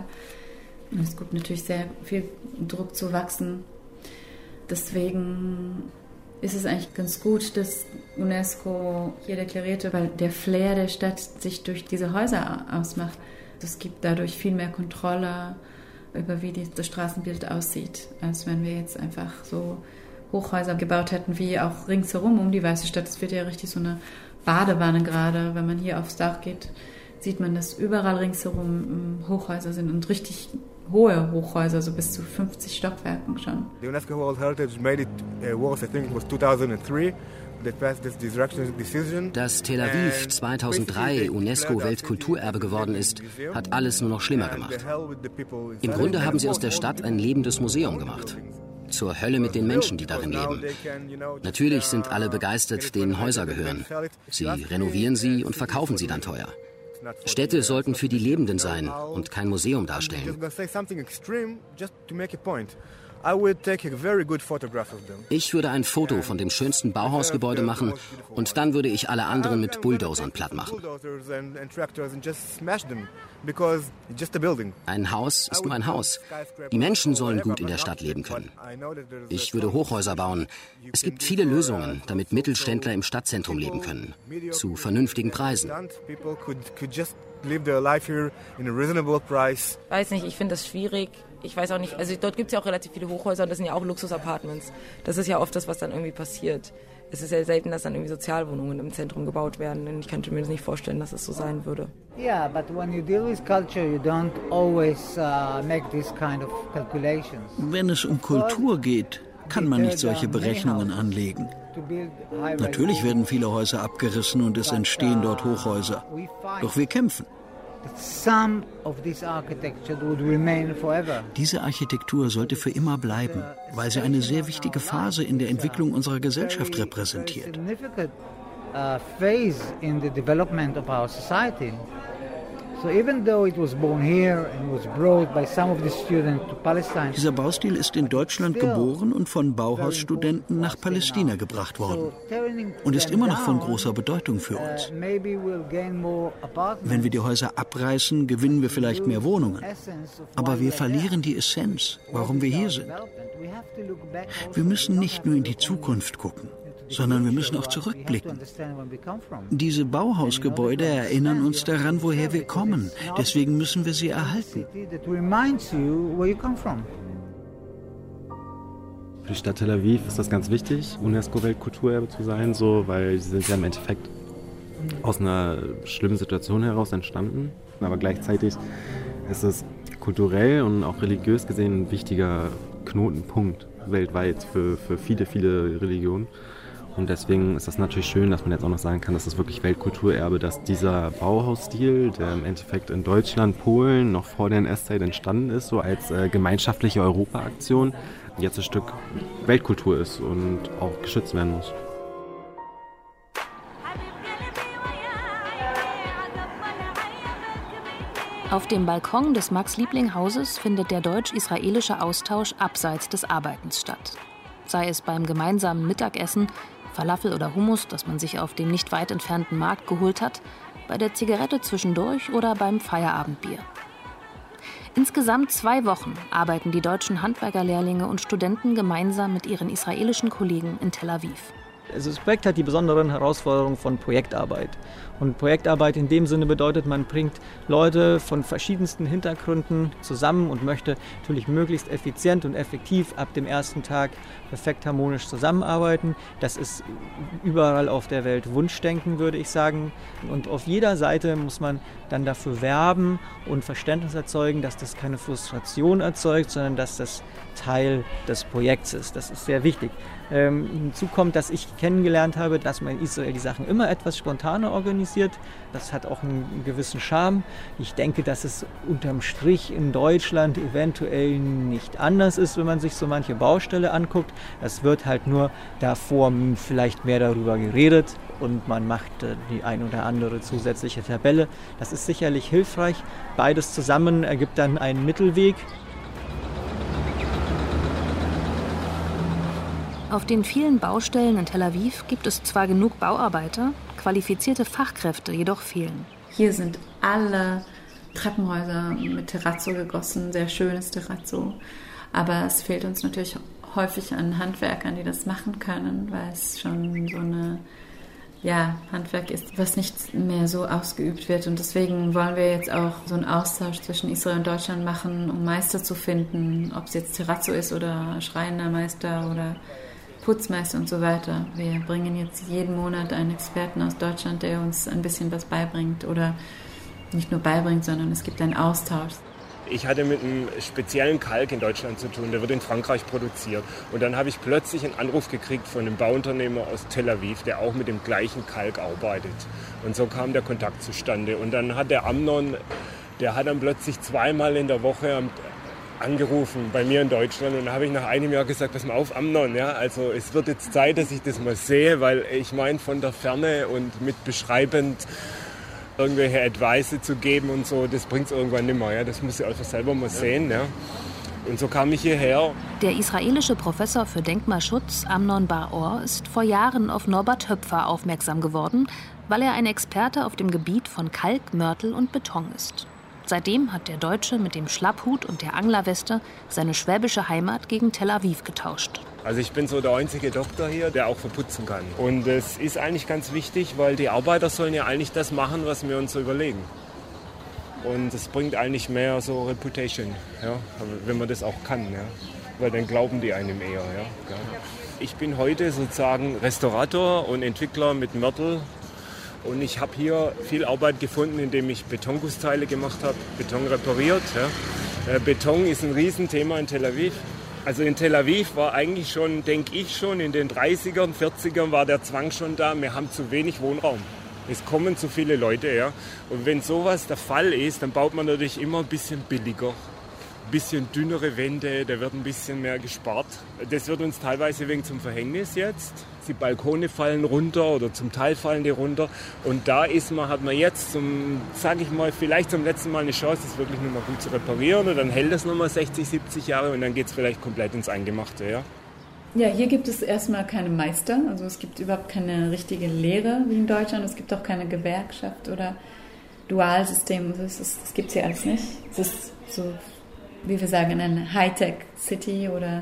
Es gibt natürlich sehr viel Druck zu wachsen. Deswegen ist es eigentlich ganz gut, dass UNESCO hier deklarierte, weil der Flair der Stadt sich durch diese Häuser ausmacht. Es gibt dadurch viel mehr Kontrolle über wie das Straßenbild aussieht, als wenn wir jetzt einfach so Hochhäuser gebaut hätten, wie auch ringsherum um die Weiße Stadt. Es wird ja richtig so eine Badewanne gerade. Wenn man hier aufs Dach geht, sieht man, dass überall ringsherum Hochhäuser sind und richtig hohe Hochhäuser, so bis zu 50 Stockwerken schon. The UNESCO World Heritage made it worse, I think it was 2003. Dass Tel Aviv 2003 UNESCO-Weltkulturerbe geworden ist, hat alles nur noch schlimmer gemacht. Im Grunde haben sie aus der Stadt ein lebendes Museum gemacht. Zur Hölle mit den Menschen, die darin leben. Natürlich sind alle begeistert, denen Häuser gehören. Sie renovieren sie und verkaufen sie dann teuer. Städte sollten für die Lebenden sein und kein Museum darstellen. Ich würde ein Foto von dem schönsten Bauhausgebäude machen und dann würde ich alle anderen mit Bulldozern platt machen. Ein Haus ist nur ein Haus. Die Menschen sollen gut in der Stadt leben können. Ich würde Hochhäuser bauen. Es gibt viele Lösungen, damit Mittelständler im Stadtzentrum leben können. Zu vernünftigen Preisen. Weiß nicht, ich finde das schwierig. Ich weiß auch nicht, also dort gibt es ja auch relativ viele Hochhäuser und das sind ja auch Luxus-Apartments. Das ist ja oft das, was dann irgendwie passiert. Es ist ja selten, dass dann irgendwie Sozialwohnungen im Zentrum gebaut werden. Und ich könnte mir das nicht vorstellen, dass es so sein würde. Yeah, but when you deal with culture, you don't always make this kind of calculations. Wenn es um Kultur geht, kann man nicht solche Berechnungen anlegen. Natürlich werden viele Häuser abgerissen und es entstehen dort Hochhäuser. Doch wir kämpfen. Diese Architektur sollte für immer bleiben, weil sie eine sehr wichtige Phase in der Entwicklung unserer Gesellschaft repräsentiert. Dieser Baustil ist in Deutschland geboren und von Bauhausstudenten nach Palästina gebracht worden und ist immer noch von großer Bedeutung für uns. Wenn wir die Häuser abreißen, gewinnen wir vielleicht mehr Wohnungen. Aber wir verlieren die Essenz, warum wir hier sind. Wir müssen nicht nur in die Zukunft gucken, sondern wir müssen auch zurückblicken. Diese Bauhausgebäude erinnern uns daran, woher wir kommen. Deswegen müssen wir sie erhalten. Für die Stadt Tel Aviv ist das ganz wichtig, UNESCO-Weltkulturerbe zu sein, weil sie sind ja im Endeffekt aus einer schlimmen Situation heraus entstanden. Aber gleichzeitig ist es kulturell und auch religiös gesehen ein wichtiger Knotenpunkt weltweit für viele, viele Religionen. Und deswegen ist das natürlich schön, dass man jetzt auch noch sagen kann, dass das wirklich Weltkulturerbe, dass dieser Bauhausstil, der im Endeffekt in Deutschland, Polen noch vor der NS-Zeit entstanden ist, so als gemeinschaftliche Europa-Aktion, jetzt ein Stück Weltkultur ist und auch geschützt werden muss. Auf dem Balkon des Max-Liebling-Hauses findet der deutsch-israelische Austausch abseits des Arbeitens statt. Sei es beim gemeinsamen Mittagessen, Falafel oder Hummus, das man sich auf dem nicht weit entfernten Markt geholt hat, bei der Zigarette zwischendurch oder beim Feierabendbier. Insgesamt 2 Wochen arbeiten die deutschen Handwerkerlehrlinge und Studenten gemeinsam mit ihren israelischen Kollegen in Tel Aviv. Also das Projekt hat die besonderen Herausforderungen von Projektarbeit. Und Projektarbeit in dem Sinne bedeutet, man bringt Leute von verschiedensten Hintergründen zusammen und möchte natürlich möglichst effizient und effektiv ab dem ersten Tag perfekt harmonisch zusammenarbeiten. Das ist überall auf der Welt Wunschdenken, würde ich sagen. Und auf jeder Seite muss man dann dafür werben und Verständnis erzeugen, dass das keine Frustration erzeugt, sondern dass das Teil des Projekts ist. Das ist sehr wichtig. Hinzu kommt, dass ich kennengelernt habe, dass man in Israel die Sachen immer etwas spontaner organisiert. Das hat auch einen gewissen Charme. Ich denke, dass es unterm Strich in Deutschland eventuell nicht anders ist, wenn man sich so manche Baustelle anguckt. Es wird halt nur davor vielleicht mehr darüber geredet und man macht die ein oder andere zusätzliche Tabelle. Das ist sicherlich hilfreich. Beides zusammen ergibt dann einen Mittelweg. Auf den vielen Baustellen in Tel Aviv gibt es zwar genug Bauarbeiter, qualifizierte Fachkräfte jedoch fehlen. Hier sind alle Treppenhäuser mit Terrazzo gegossen, sehr schönes Terrazzo. Aber es fehlt uns natürlich häufig an Handwerkern, die das machen können, weil es schon so eine Handwerk ist, was nicht mehr so ausgeübt wird. Und deswegen wollen wir jetzt auch so einen Austausch zwischen Israel und Deutschland machen, um Meister zu finden, ob es jetzt Terrazzo ist oder Schreinermeister oder Putzmeister und so weiter. Wir bringen jetzt jeden Monat einen Experten aus Deutschland, der uns ein bisschen was beibringt oder nicht nur beibringt, sondern es gibt einen Austausch. Ich hatte mit einem speziellen Kalk in Deutschland zu tun, der wird in Frankreich produziert. Und dann habe ich plötzlich einen Anruf gekriegt von einem Bauunternehmer aus Tel Aviv, der auch mit dem gleichen Kalk arbeitet. Und so kam der Kontakt zustande. Und dann hat der Amnon, der hat dann plötzlich 2-mal in der Woche angerufen bei mir in Deutschland. Und dann habe ich nach einem Jahr gesagt, pass mal auf, Amnon, ja, also es wird jetzt Zeit, dass ich das mal sehe, weil ich meine von der Ferne und mit beschreibend irgendwelche Advice zu geben und so, das bringt es irgendwann nicht mehr. Ja? Das muss ich einfach selber mal sehen. Ja? Und so kam ich hierher. Der israelische Professor für Denkmalschutz Amnon Bar-Or ist vor Jahren auf Norbert Höpfer aufmerksam geworden, weil er ein Experte auf dem Gebiet von Kalk, Mörtel und Beton ist. Seitdem hat der Deutsche mit dem Schlapphut und der Anglerweste seine schwäbische Heimat gegen Tel Aviv getauscht. Also ich bin so der einzige Doktor hier, der auch verputzen kann. Und das ist eigentlich ganz wichtig, weil die Arbeiter sollen ja eigentlich das machen, was wir uns so überlegen. Und das bringt eigentlich mehr so Reputation, ja, wenn man das auch kann. Ja. Weil dann glauben die einem eher. Ja. Ich bin heute sozusagen Restaurator und Entwickler mit Mörtel. Und ich habe hier viel Arbeit gefunden, indem ich Betongussteile gemacht habe, Beton repariert. Ja. Beton ist ein Riesenthema in Tel Aviv. Also in Tel Aviv war eigentlich schon, denke ich schon, in den 30ern, 40ern war der Zwang schon da, wir haben zu wenig Wohnraum. Es kommen zu viele Leute, ja. Und wenn sowas der Fall ist, dann baut man natürlich immer ein bisschen billiger. Ein bisschen dünnere Wände, da wird ein bisschen mehr gespart. Das wird uns teilweise wegen zum Verhängnis jetzt. Die Balkone fallen runter oder zum Teil fallen die runter. Und da hat man jetzt, vielleicht zum letzten Mal eine Chance, das wirklich nochmal gut zu reparieren. Und dann hält das nochmal 60, 70 Jahre und dann geht es vielleicht komplett ins Eingemachte. Ja? Ja, hier gibt es erstmal keine Meister. Also es gibt überhaupt keine richtige Lehre wie in Deutschland. Es gibt auch keine Gewerkschaft oder Dualsystem. Das gibt es hier alles nicht. Es ist so, wie wir sagen, eine Hightech-City oder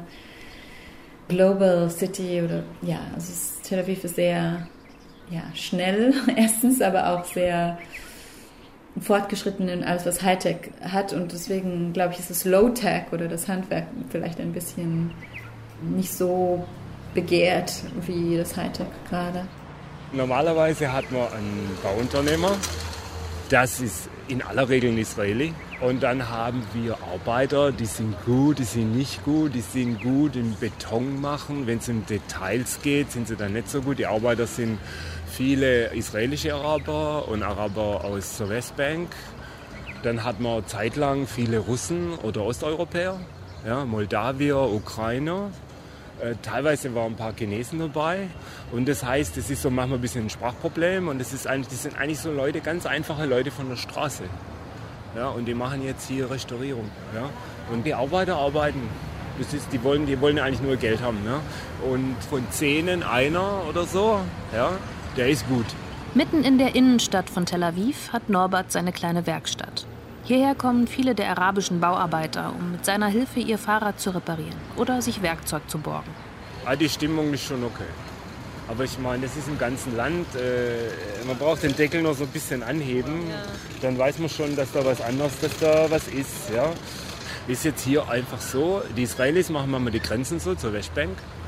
Global City oder also Tel Aviv ist sehr schnell erstens, aber auch sehr fortgeschritten in alles, was Hightech hat und deswegen glaube ich, ist es Low-Tech oder das Handwerk vielleicht ein bisschen nicht so begehrt wie das Hightech gerade. Normalerweise hat man einen Bauunternehmer, das ist in aller Regel ein Israeli. Und dann haben wir Arbeiter, die sind gut, die sind nicht gut, die sind gut im Beton machen. Wenn es um Details geht, sind sie dann nicht so gut. Die Arbeiter sind viele israelische Araber und Araber aus der Westbank. Dann hat man zeitlang viele Russen oder Osteuropäer, ja, Moldawier, Ukrainer. Teilweise waren ein paar Chinesen dabei. Und das heißt, es ist so manchmal ein bisschen ein Sprachproblem. Und das sind eigentlich so Leute, ganz einfache Leute von der Straße. Ja, und die machen jetzt hier Restaurierung. Ja? Und die Arbeiter arbeiten. Die wollen eigentlich nur Geld haben. Ja? Und von 10 einer oder so, ja, der ist gut. Mitten in der Innenstadt von Tel Aviv hat Norbert seine kleine Werkstatt. Hierher kommen viele der arabischen Bauarbeiter, um mit seiner Hilfe ihr Fahrrad zu reparieren oder sich Werkzeug zu borgen. Die Stimmung ist schon okay. Aber ich meine, das ist im ganzen Land. Man braucht den Deckel noch so ein bisschen anheben. Ja. Dann weiß man schon, dass da was anderes, dass da was ist. Ja. Ist jetzt hier einfach so, die Israelis machen manchmal die Grenzen so zur Westbank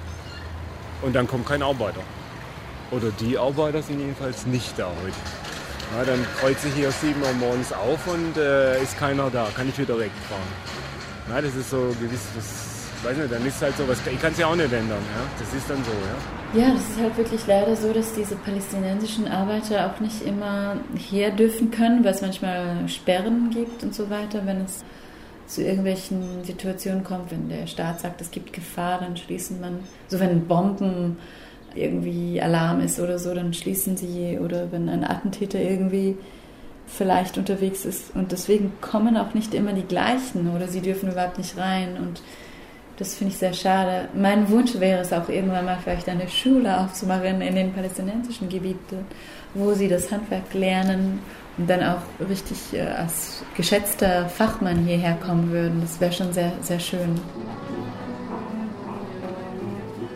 und dann kommt kein Arbeiter. Oder die Arbeiter sind jedenfalls nicht da heute. Ja, dann kreuze ich hier 7 Uhr morgens auf und ist keiner da, kann ich wieder wegfahren. Ja, das ist so gewiss, weiß nicht, dann ist halt so was, ich kann es ja auch nicht ändern, ja? Das ist dann so, ja. Ja, das ist halt wirklich leider so, dass diese palästinensischen Arbeiter auch nicht immer her dürfen können, weil es manchmal Sperren gibt und so weiter, wenn es zu irgendwelchen Situationen kommt, wenn der Staat sagt, es gibt Gefahr, dann schließen man, so wenn Bomben irgendwie Alarm ist oder so, dann schließen sie, oder wenn ein Attentäter irgendwie vielleicht unterwegs ist und deswegen kommen auch nicht immer die gleichen oder sie dürfen überhaupt nicht rein und das finde ich sehr schade. Mein Wunsch wäre es auch irgendwann mal vielleicht eine Schule aufzumachen in den palästinensischen Gebieten, wo sie das Handwerk lernen und dann auch richtig als geschätzter Fachmann hierher kommen würden. Das wäre schon sehr, sehr schön.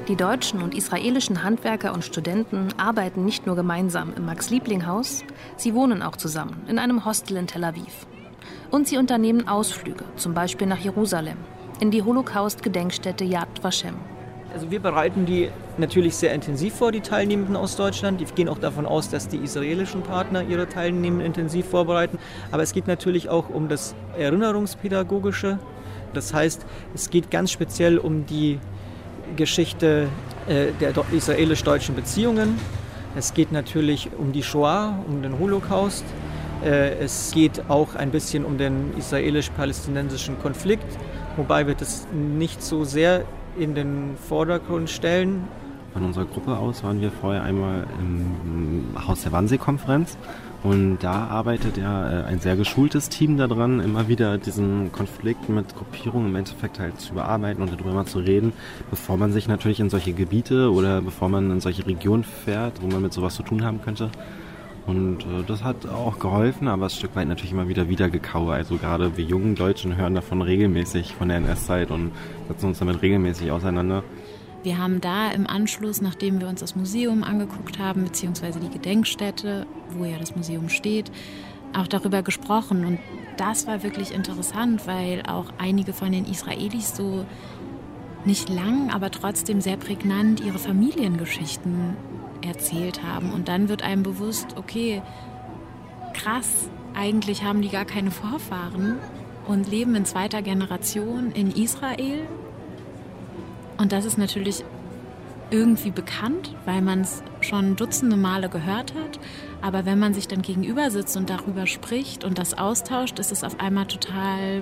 Die deutschen und israelischen Handwerker und Studenten arbeiten nicht nur gemeinsam im Max-Liebling-Haus, sie wohnen auch zusammen in einem Hostel in Tel Aviv. Und sie unternehmen Ausflüge, zum Beispiel nach Jerusalem, in die Holocaust-Gedenkstätte Yad Vashem. Also wir bereiten die natürlich sehr intensiv vor, die Teilnehmenden aus Deutschland. Die gehen auch davon aus, dass die israelischen Partner ihre Teilnehmenden intensiv vorbereiten. Aber es geht natürlich auch um das Erinnerungspädagogische. Das heißt, es geht ganz speziell um die Geschichte der israelisch-deutschen Beziehungen. Es geht natürlich um die Shoah, um den Holocaust. Es geht auch ein bisschen um den israelisch-palästinensischen Konflikt, wobei wir das nicht so sehr in den Vordergrund stellen. Von unserer Gruppe aus waren wir vorher einmal im Haus der Wannsee-Konferenz und da arbeitet ja ein sehr geschultes Team daran, immer wieder diesen Konflikt mit Gruppierungen im Endeffekt halt zu überarbeiten und darüber mal zu reden, bevor man sich natürlich in solche Gebiete oder bevor man in solche Regionen fährt, wo man mit sowas zu tun haben könnte. Und das hat auch geholfen, aber ein Stück weit natürlich immer wieder gekaut. Also gerade wir jungen Deutschen hören davon regelmäßig von der NS-Zeit und setzen uns damit regelmäßig auseinander. Wir haben da im Anschluss, nachdem wir uns das Museum angeguckt haben, beziehungsweise die Gedenkstätte, wo ja das Museum steht, auch darüber gesprochen. Und das war wirklich interessant, weil auch einige von den Israelis so nicht lang, aber trotzdem sehr prägnant ihre Familiengeschichten erzählt haben. Und dann wird einem bewusst, okay, krass, eigentlich haben die gar keine Vorfahren und leben in zweiter Generation in Israel. Und das ist natürlich irgendwie bekannt, weil man es schon dutzende Male gehört hat. Aber wenn man sich dann gegenüber sitzt und darüber spricht und das austauscht, ist es auf einmal total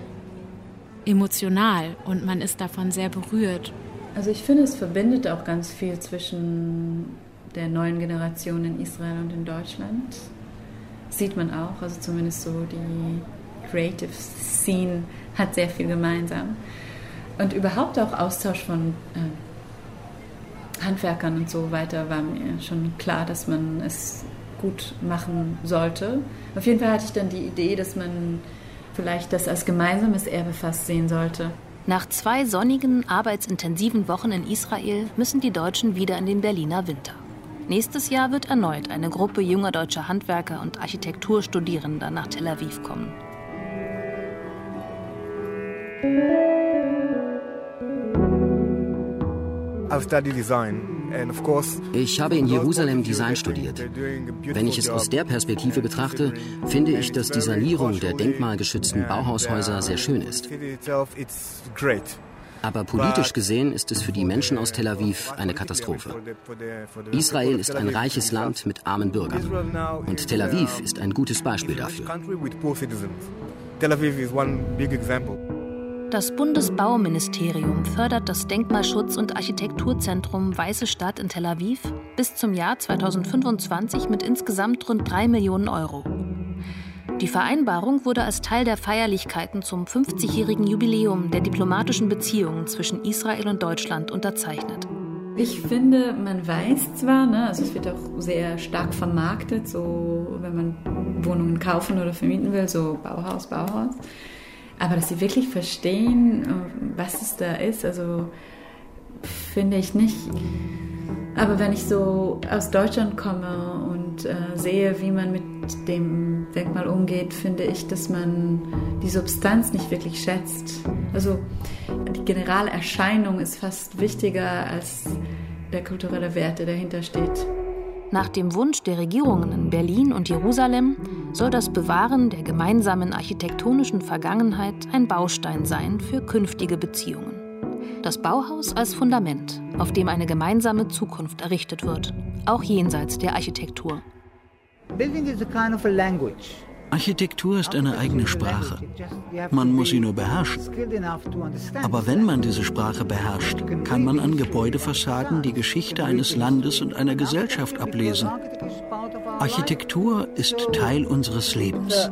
emotional und man ist davon sehr berührt. Also ich finde, es verbindet auch ganz viel zwischen der neuen Generation in Israel und in Deutschland. Sieht man auch, also zumindest so die Creative Scene hat sehr viel gemeinsam. Und überhaupt auch Austausch von Handwerkern und so weiter war mir schon klar, dass man es gut machen sollte. Auf jeden Fall hatte ich dann die Idee, dass man vielleicht das als gemeinsames Erbe fast sehen sollte. Nach 2 sonnigen, arbeitsintensiven Wochen in Israel müssen die Deutschen wieder in den Berliner Winter. Nächstes Jahr wird erneut eine Gruppe junger deutscher Handwerker und Architekturstudierender nach Tel Aviv kommen. Ich habe in Jerusalem Design studiert. Wenn ich es aus der Perspektive betrachte, finde ich, dass die Sanierung der denkmalgeschützten Bauhaushäuser sehr schön ist. Aber politisch gesehen ist es für die Menschen aus Tel Aviv eine Katastrophe. Israel ist ein reiches Land mit armen Bürgern. Und Tel Aviv ist ein gutes Beispiel dafür. Das Bundesbauministerium fördert das Denkmalschutz- und Architekturzentrum Weiße Stadt in Tel Aviv bis zum Jahr 2025 mit insgesamt rund 3 Millionen Euro. Die Vereinbarung wurde als Teil der Feierlichkeiten zum 50-jährigen Jubiläum der diplomatischen Beziehungen zwischen Israel und Deutschland unterzeichnet. Ich finde, man weiß zwar, also es wird auch sehr stark vermarktet, so wenn man Wohnungen kaufen oder vermieten will, so Bauhaus. Aber dass sie wirklich verstehen, was es da ist, also finde ich nicht. Aber wenn ich so aus Deutschland komme und sehe, wie man mit dem Denkmal umgeht, finde ich, dass man die Substanz nicht wirklich schätzt. Also die Generalerscheinung ist fast wichtiger als der kulturelle Wert, der dahinter steht. Nach dem Wunsch der Regierungen in Berlin und Jerusalem soll das Bewahren der gemeinsamen architektonischen Vergangenheit ein Baustein sein für künftige Beziehungen. Das Bauhaus als Fundament, auf dem eine gemeinsame Zukunft errichtet wird, auch jenseits der Architektur. Architektur ist eine eigene Sprache. Man muss sie nur beherrschen. Aber wenn man diese Sprache beherrscht, kann man an Gebäudefassaden die Geschichte eines Landes und einer Gesellschaft ablesen. Architektur ist Teil unseres Lebens.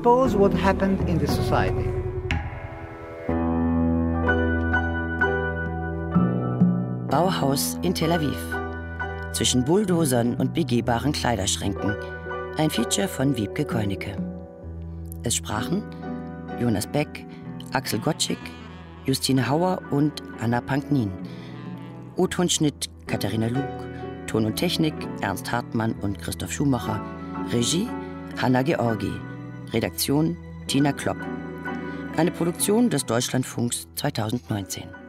Bauhaus in Tel Aviv. Zwischen Bulldozern und begehbaren Kleiderschränken. Ein Feature von Wiebke Koenicke. Es sprachen Jonas Beck, Axel Gottschig, Justine Hauer und Anna Panknin. O-Tonschnitt Katharina Lug, Ton und Technik Ernst Hartmann und Christoph Schumacher, Regie Hanna Georgi, Redaktion Tina Klopp. Eine Produktion des Deutschlandfunks 2019.